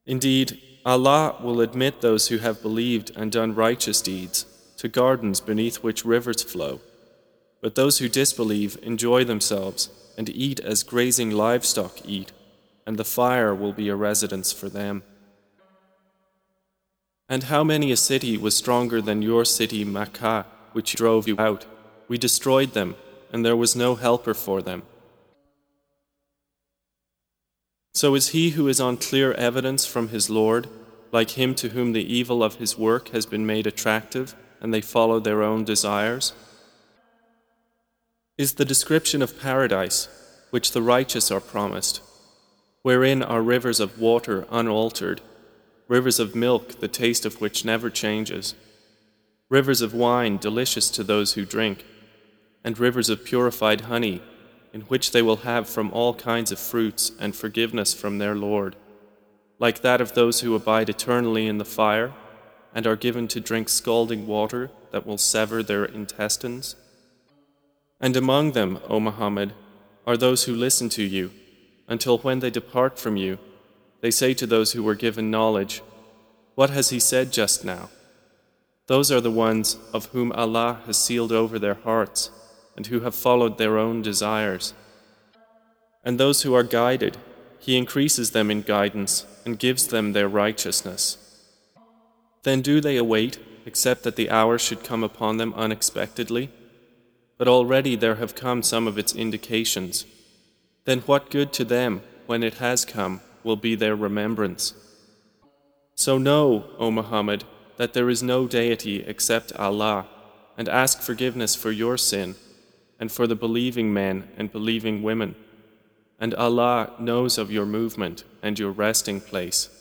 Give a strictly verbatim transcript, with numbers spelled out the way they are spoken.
Indeed, Allah will admit those who have believed and done righteous deeds to gardens beneath which rivers flow. But those who disbelieve enjoy themselves and eat as grazing livestock eat, and the fire will be a residence for them. And how many a city was stronger than your city Makkah, which drove you out? We destroyed them, and there was no helper for them. So is he who is on clear evidence from his Lord, like him to whom the evil of his work has been made attractive, and they follow their own desires? Is the description of paradise, which the righteous are promised, wherein are rivers of water unaltered, rivers of milk the taste of which never changes, rivers of wine delicious to those who drink, and rivers of purified honey, in which they will have from all kinds of fruits and forgiveness from their Lord, like that of those who abide eternally in the fire and are given to drink scalding water that will sever their intestines? And among them, O Muhammad, are those who listen to you, until when they depart from you, they say to those who were given knowledge, "What has he said just now?" Those are the ones of whom Allah has sealed over their hearts, and who have followed their own desires. And those who are guided, He increases them in guidance and gives them their righteousness. Then do they await, except that the hour should come upon them unexpectedly? But already there have come some of its indications. Then what good to them, when it has come, will be their remembrance? So know, O Muhammad, that there is no deity except Allah, and ask forgiveness for your sin, and for the believing men and believing women. And Allah knows of your movement and your resting place.